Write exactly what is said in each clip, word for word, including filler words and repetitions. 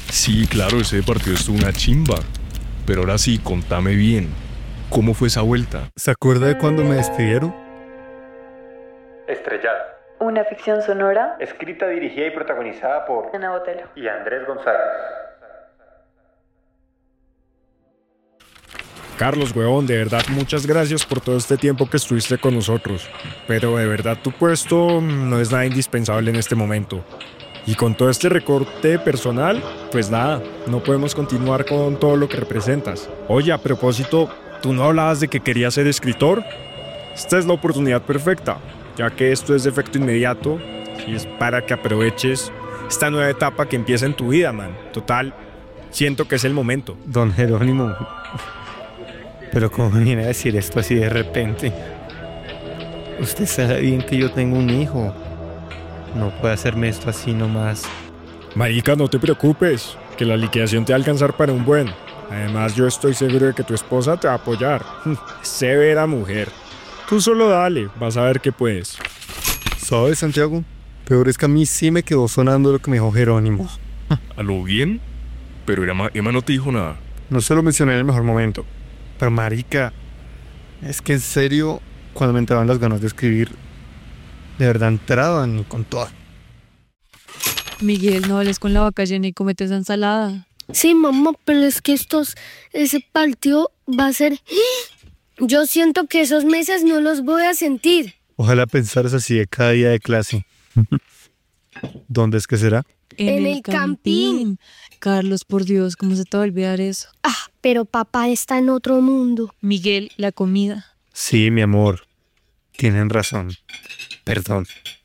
Sí, claro, ese partido estuvo una chimba. Pero ahora sí, contame bien. ¿Cómo fue esa vuelta? ¿Se acuerda de cuando me despidieron? Estrellada. Una ficción sonora. Escrita, dirigida y protagonizada por Ana Botelo y Andrés González. Carlos, huevón, de verdad, muchas gracias por todo este tiempo que estuviste con nosotros. Pero de verdad, tu puesto no es nada indispensable en este momento. Y con todo este recorte personal, pues nada, no podemos continuar con todo lo que representas. Oye, a propósito, ¿tú no hablabas de que querías ser escritor? Esta es la oportunidad perfecta, ya que esto es de efecto inmediato y es para que aproveches esta nueva etapa que empieza en tu vida, man. Total, siento que es el momento. Don Jerónimo, pero ¿cómo me viene a decir esto así de repente? Usted sabe bien que yo tengo un hijo. No puede hacerme esto así nomás. Marica, no te preocupes, que la liquidación te va a alcanzar para un buen. Además, yo estoy seguro de que tu esposa te va a apoyar. Severa mujer. Tú solo dale, vas a ver que puedes. ¿Sabes, Santiago? Peor es que a mí sí me quedó sonando lo que me dijo Jerónimo. ¿A lo bien? Pero Emma, Emma no te dijo nada. No se lo mencioné en el mejor momento. Pero marica, es que en serio, cuando me entraban las ganas de escribir, de verdad entraban y con todo. Miguel, no hables con la vaca llena y comete esa ensalada. Sí, mamá, pero es que estos, ese partido va a ser... Yo siento que esos meses no los voy a sentir. Ojalá pensaras así de cada día de clase. ¿Dónde es que será? En, En el, el campín. campín. Carlos, por Dios, ¿cómo se te va a olvidar eso? Ah, pero papá está en otro mundo. Miguel, la comida. Sí, mi amor. Tienen razón. Perdón.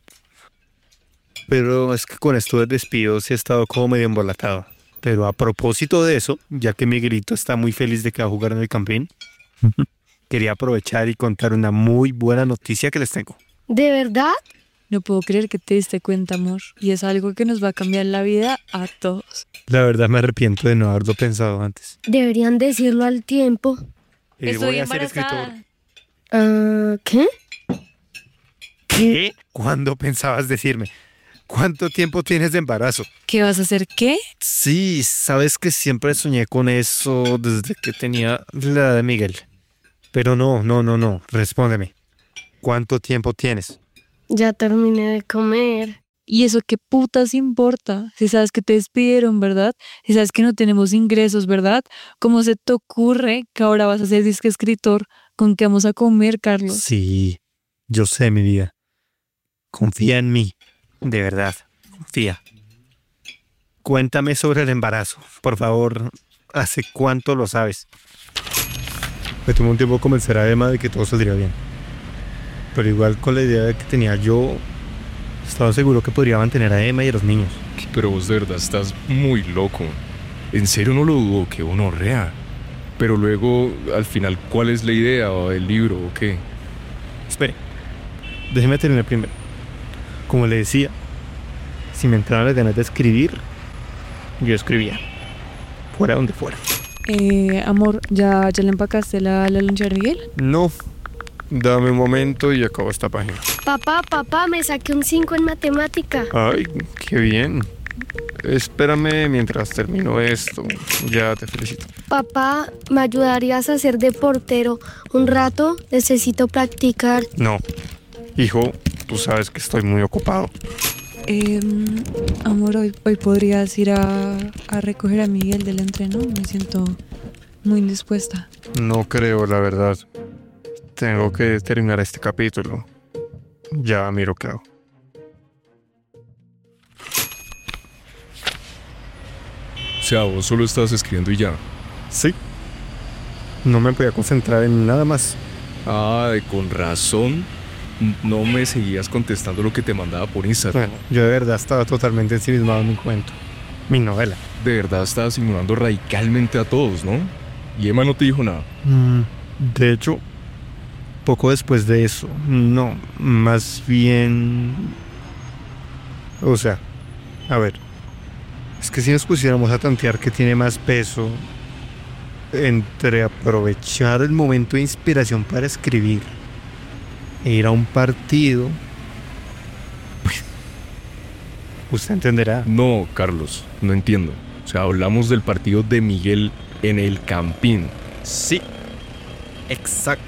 Pero es que con esto del despido sí he estado como medio embolatado. Pero a propósito de eso, ya que Miguelito está muy feliz de que va a jugar en el campín, quería aprovechar y contar una muy buena noticia que les tengo. ¿De verdad? No puedo creer que te diste cuenta, amor. Y es algo que nos va a cambiar la vida a todos. La verdad me arrepiento de no haberlo pensado antes. Deberían decirlo al tiempo. Eh, Estoy voy a ser embarazada. escritor. Ah, ¿qué? ¿Qué? ¿Cuándo pensabas decirme? ¿Cuánto tiempo tienes de embarazo? ¿Qué vas a hacer qué? Sí, sabes que siempre soñé con eso desde que tenía la edad de Miguel. Pero no, no, no, no. Respóndeme. ¿Cuánto tiempo tienes? Ya terminé de comer. ¿Y eso qué putas importa? Si sabes que te despidieron, ¿verdad? Si sabes que no tenemos ingresos, ¿verdad? ¿Cómo se te ocurre que ahora vas a ser disque escritor? ¿Con qué vamos a comer, Carlos? Sí, yo sé, mi vida. Confía en mí. De verdad, confía. Cuéntame sobre el embarazo. Por favor, ¿hace cuánto lo sabes? Me tomó un tiempo convencer a Emma de que todo saldría bien. Pero igual con la idea que tenía yo, estaba seguro que podría mantener a Emma y a los niños. Pero vos de verdad estás muy loco. En serio no lo dudo, que gonorrea. Pero luego, al final, ¿cuál es la idea o el libro o qué? Espere, déjeme terminar primero. Como le decía, si me entraban las ganas de escribir, yo escribía. Fuera donde fuera. Eh, amor, ¿ya, ya le empacaste la, la lonchera, Miguel? No, dame un momento y acabo esta página. Papá, papá, me saqué un cinco en matemática. Ay, qué bien. Espérame mientras termino esto. Ya te felicito. Papá, ¿me ayudarías a ser de portero un rato? Necesito practicar. No, hijo, tú sabes que estoy muy ocupado. Eh, amor, hoy, hoy podrías ir a, a recoger a Miguel del entreno. Me siento muy indispuesta. No creo, la verdad. Tengo que terminar este capítulo. Ya miro qué hago. O sea, vos solo estás escribiendo y ya. Sí. No me podía concentrar en nada más. Ah, con razón. No me seguías contestando lo que te mandaba por Instagram. Bueno, yo de verdad estaba totalmente ensimismado en mi cuento. Mi novela. De verdad estabas ignorando radicalmente a todos, ¿no? Y Emma no te dijo nada. Mm, de hecho, poco después de eso, no, más bien... O sea, a ver, es que si nos pusiéramos a tantear qué tiene más peso entre aprovechar el momento de inspiración para escribir e ir a un partido, pues, usted entenderá. No, Carlos, no entiendo. O sea, hablamos del partido de Miguel en el Campín. Sí, exacto.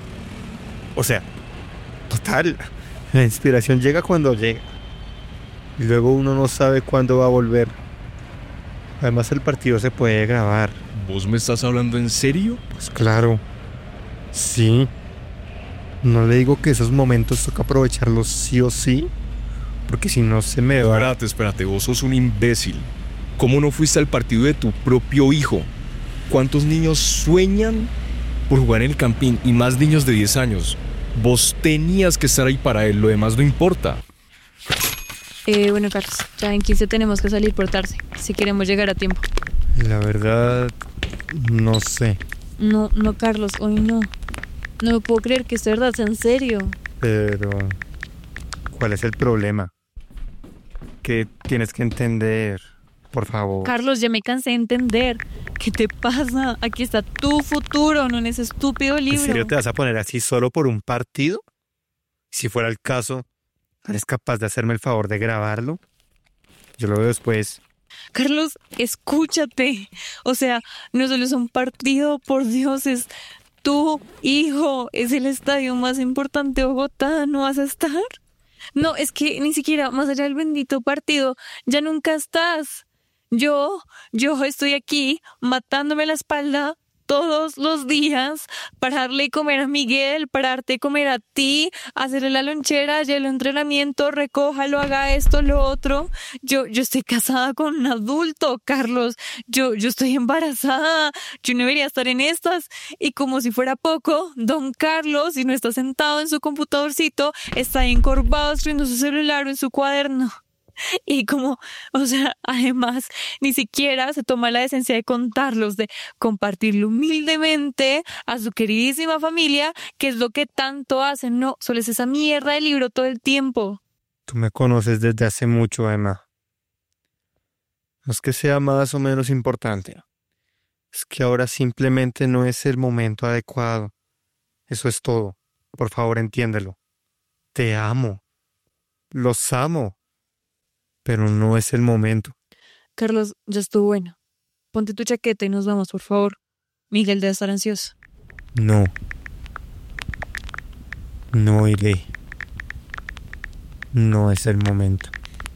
O sea, total, la inspiración llega cuando llega. Y luego uno no sabe cuándo va a volver. Además el partido se puede grabar. ¿Vos me estás hablando en serio? Pues claro. Sí. No le digo que esos momentos toca aprovecharlos sí o sí, porque si no se me va. Espérate, espérate, vos sos un imbécil. ¿Cómo no fuiste al partido de tu propio hijo? ¿Cuántos niños sueñan por jugar en el Campín? Y más niños de diez años. Vos tenías que estar ahí para él, lo demás no importa. Eh, bueno, Carlos, ya en quince tenemos que salir por tarde, si queremos llegar a tiempo. La verdad, no sé. No, no, Carlos, hoy no. No me puedo creer que esto de verdad sea en serio. Pero, ¿cuál es el problema? Que tienes que entender, por favor. Carlos, ya me cansé de entender. ¿Qué te pasa? Aquí está tu futuro, no en ese estúpido libro. ¿En serio te vas a poner así solo por un partido? Si fuera el caso, ¿eres capaz de hacerme el favor de grabarlo? Yo lo veo después. Carlos, escúchate. O sea, no solo es un partido, por Dios, es tu hijo. Es el estadio más importante de Bogotá. ¿No vas a estar? No, es que ni siquiera más allá del bendito partido, ya nunca estás. Yo, yo estoy aquí matándome la espalda todos los días para darle de comer a Miguel, para darte de comer a ti, hacerle la lonchera, llevarlo a entrenamiento, recójalo, haga esto, lo otro. Yo, yo estoy casada con un adulto, Carlos. Yo, yo estoy embarazada. Yo no debería estar en estas. Y como si fuera poco, don Carlos, si no está sentado en su computadorcito, está encorvado escribiendo su celular o en su cuaderno. Y como, o sea, además, ni siquiera se toma la decencia de contarlos, de compartirlo humildemente a su queridísima familia, que es lo que tanto hacen. No, solo es esa mierda de libro todo el tiempo. Tú me conoces desde hace mucho, Emma. No es que sea más o menos importante. Es que ahora simplemente no es el momento adecuado. Eso es todo. Por favor, entiéndelo. Te amo. Los amo. Pero no es el momento. Carlos, ya estuvo bueno. Ponte tu chaqueta y nos vamos, por favor. Miguel debe estar ansioso. No. No iré. No es el momento.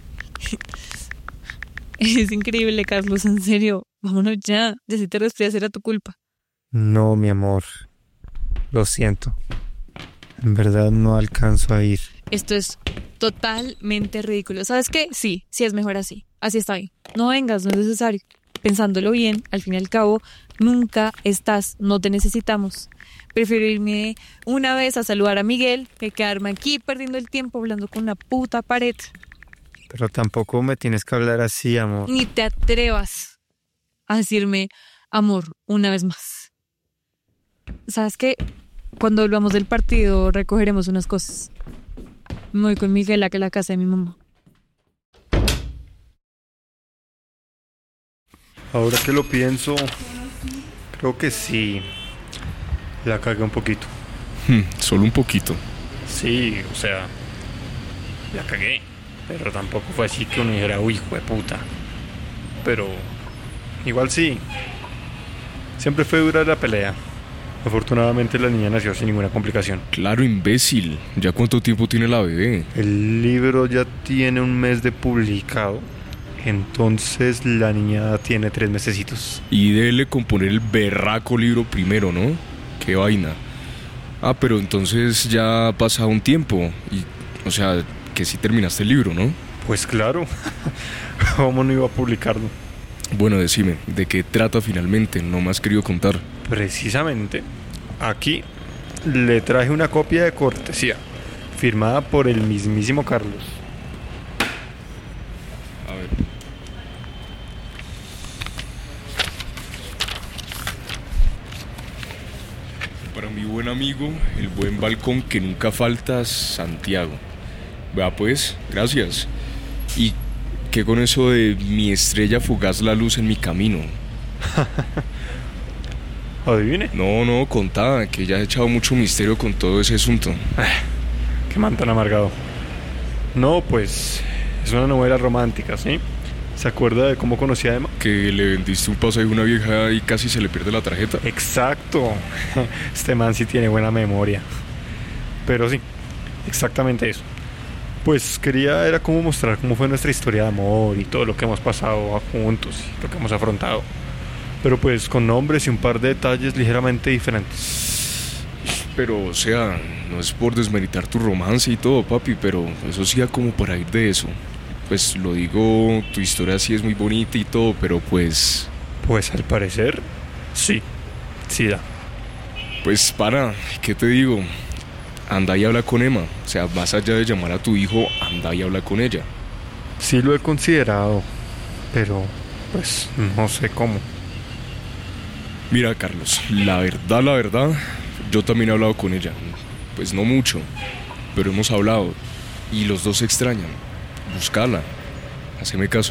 Es increíble, Carlos, en serio. Vámonos ya. Ya si te resfrías era tu culpa. No, mi amor. Lo siento. En verdad no alcanzo a ir. Esto es totalmente ridículo. ¿Sabes qué? Sí, sí es mejor así. Así está bien. No vengas, no es necesario. Pensándolo bien, al fin y al cabo, nunca estás, no te necesitamos. Prefiero irme una vez a saludar a Miguel que quedarme aquí perdiendo el tiempo hablando con una puta pared. Pero tampoco me tienes que hablar así, amor. Ni te atrevas a decirme amor una vez más. ¿Sabes qué? Cuando volvamos del partido recogeremos unas cosas. Me voy con Miguel a la casa de mi mamá. Ahora que lo pienso, creo que sí. La cagué un poquito. Hmm, solo un poquito. Sí, o sea, la cagué. Pero tampoco fue así que uno dijera, uy, hijo de puta. Pero igual sí. Siempre fue dura la pelea. Afortunadamente la niña nació sin ninguna complicación. Claro, imbécil. ¿Ya cuánto tiempo tiene la bebé? El libro ya tiene un mes de publicado. Entonces la niña tiene tres mesecitos. Y dele componer el berraco libro primero, ¿no? Qué vaina. Ah, pero entonces ya ha pasado un tiempo. Y, o sea, que sí terminaste el libro, ¿no? Pues claro. ¿Cómo no iba a publicarlo? Bueno, decime, ¿de qué trata finalmente? No me has querido contar. Precisamente, aquí le traje una copia de cortesía, firmada por el mismísimo Carlos. A ver. Para mi buen amigo, el buen balcón que nunca falta, Santiago. Vea pues, gracias. ¿Y qué con eso de mi estrella fugaz la luz en mi camino? ¿Adivine? No, no, contá, que ya he echado mucho misterio con todo ese asunto. Qué man tan amargado. No, pues, es una novela romántica, ¿sí? ¿Se acuerda de cómo conocí a Emma? Que le vendiste un pasaje a una vieja y casi se le pierde la tarjeta. Exacto. Este man sí tiene buena memoria. Pero sí, exactamente eso. Pues quería, era como mostrar cómo fue nuestra historia de amor y todo lo que hemos pasado juntos y lo que hemos afrontado. Pero pues con nombres y un par de detalles ligeramente diferentes. Pero, o sea, no es por desmeritar tu romance y todo, papi, pero eso sí da como para ir de eso. Pues lo digo, tu historia sí es muy bonita y todo, pero pues... Pues al parecer, sí, sí da. Pues para, ¿qué te digo? Anda y habla con Emma. O sea, más allá de llamar a tu hijo, anda y habla con ella. Sí lo he considerado, pero pues no sé cómo. Mira, Carlos, la verdad, la verdad, yo también he hablado con ella. Pues no mucho, pero hemos hablado y los dos se extrañan. Búscala, haceme caso.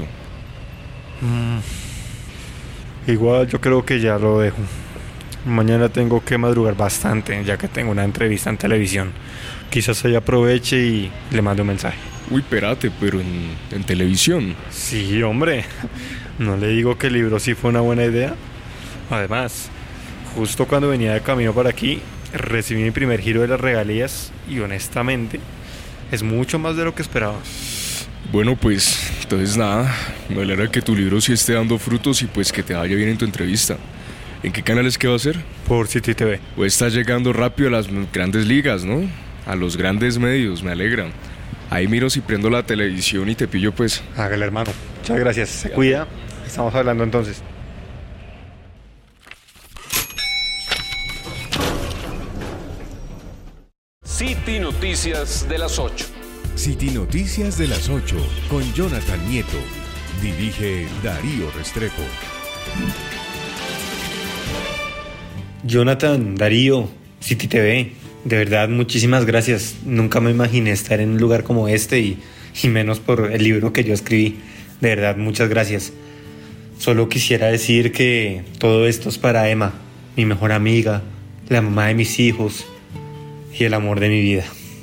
Mm. Igual yo creo que ya lo dejo. Mañana tengo que madrugar bastante, ya que tengo una entrevista en televisión. Quizás ella aproveche y le mande un mensaje. Uy, espérate, pero en, en televisión. Sí, hombre. ¿No le digo que el libro sí fue una buena idea? Además, justo cuando venía de camino para aquí, recibí mi primer giro de las regalías y honestamente, es mucho más de lo que esperaba. Bueno, pues, entonces nada, me alegra que tu libro sí esté dando frutos y pues que te vaya bien en tu entrevista. ¿En qué canal es que va a ser? Por City T V. Pues está llegando rápido a las grandes ligas, ¿no? A los grandes medios, me alegra. Ahí miro si prendo la televisión y te pillo, pues. Hágale, hermano. Muchas gracias. Se cuida. Estamos hablando entonces. City Noticias de las ocho. City Noticias de las ocho con Jonathan Nieto. Dirige Darío Restrepo. Jonathan, Darío, City T V, de verdad muchísimas gracias. Nunca me imaginé estar en un lugar como este y, y menos por el libro que yo escribí. De verdad, muchas gracias. Solo quisiera decir que todo esto es para Emma, mi mejor amiga, la mamá de mis hijos y el amor de mi vida.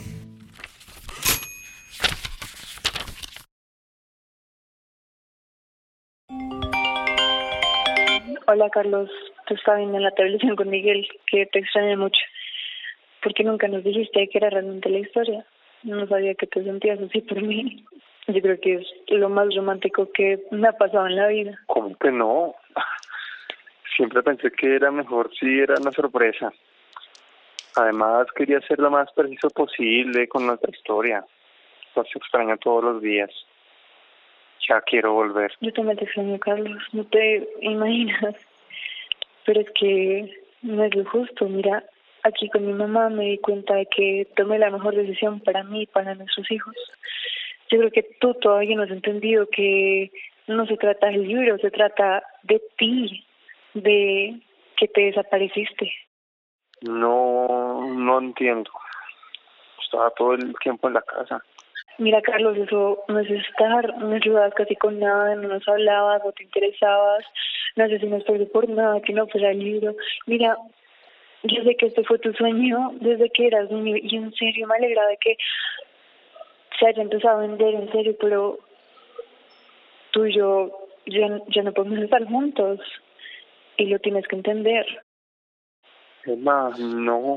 Hola, Carlos. Te estaba viendo en la televisión con Miguel, que te extrañé mucho. ¿Por qué nunca nos dijiste que era realmente la historia? No sabía que te sentías así por mí. Yo creo que es lo más romántico que me ha pasado en la vida. ¿Cómo que no? Siempre pensé que era mejor si era una sorpresa. Además, quería ser lo más preciso posible con nuestra historia. Los extraño todos los días. Ya quiero volver. Yo también te extraño, Carlos. No te imaginas. Pero es que no es lo justo. Mira, aquí con mi mamá me di cuenta de que tomé la mejor decisión para mí y para nuestros hijos. Yo creo que tú todavía no has entendido que no se trata del libro, se trata de ti, de que te desapareciste. No, no entiendo. Estaba todo el tiempo en la casa. Mira, Carlos, eso no es estar, no ayudabas casi con nada, no nos hablabas, no te interesabas, no sé si nos perdió por nada, que no fuera el libro. Mira, yo sé que este fue tu sueño desde que eras niño y en serio me alegra de que se haya empezado a vender, en serio, pero tú y yo ya, ya no podemos estar juntos y lo tienes que entender. Emma, no.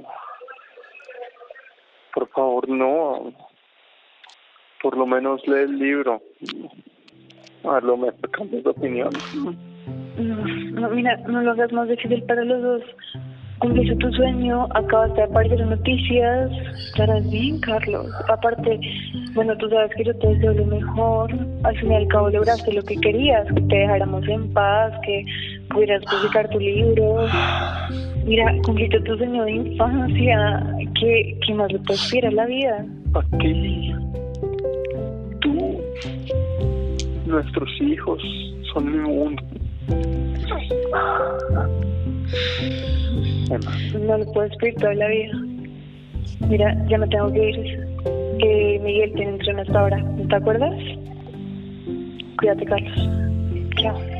Por favor, no. Por lo menos lee el libro. A lo mejor cambias de opinión. No, no, mira, no lo hagas más difícil para los dos. Cumpliste tu sueño, acabas de aparecer en noticias. Estarás bien, Carlos. Aparte, bueno, tú sabes que yo te deseo lo mejor. Al fin y al cabo lograste lo que querías, que te dejáramos en paz, que pudieras publicar tu libro. Mira, cumpliste tu sueño de infancia. ¿Qué, qué más le puede esperar a la vida? ¿A ti? Tú, nuestros hijos son mi mundo. No lo puedes pedir toda la vida. Mira, ya me tengo que ir. Que Miguel tiene entreno hasta ahora. ¿No te acuerdas? Cuídate, Carlos. Chao.